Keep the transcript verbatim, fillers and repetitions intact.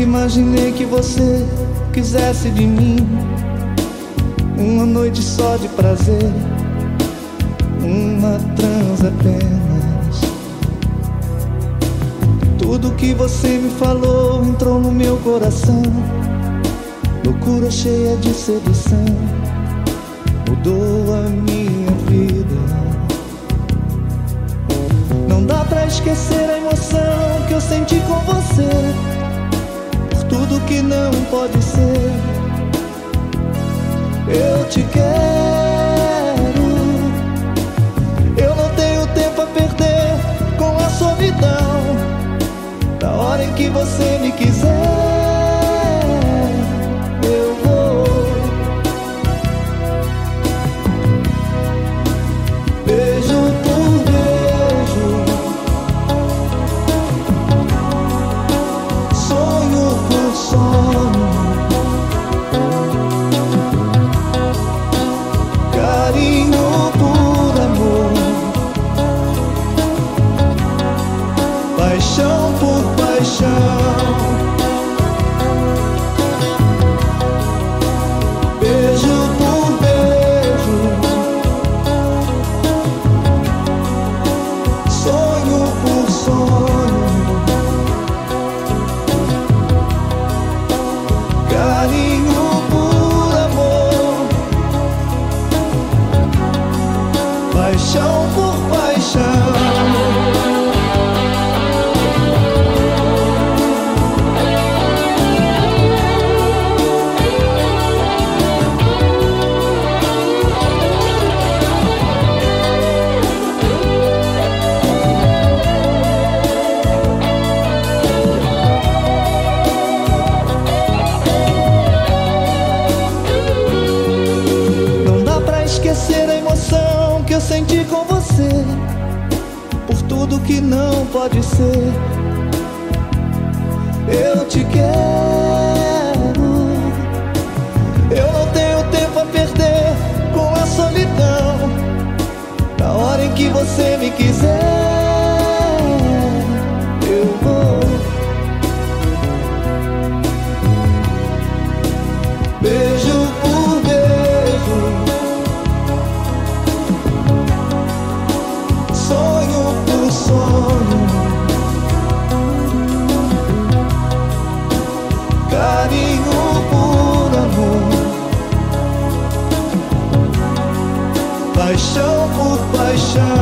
Nunca imaginei que você quisesse de mim uma noite só de prazer, uma transa apenas. Tudo que você me falou entrou no meu coração, loucura cheia de sedução, mudou a minha vida. Não dá pra esquecer a emoção que eu senti com você, por tudo que não pode ser. Eu te quero, eu não tenho tempo a perder com a solidão. Da hora em que você me quiser, eu vou. Beijo por beijo, sonho por sonho, carinho por amor, paixão por paixão. Beijo por beijo, sonho por sonho, carinho por amor, paixão por paixão. Esquecer a emoção que eu senti com você, por tudo que não pode ser. Eu te quero, eu não tenho tempo a perder com a solidão. Na hora em que você me quiser, eu vou. Beijo por beijo, sonho por sonho, carinho por amor, paixão por paixão.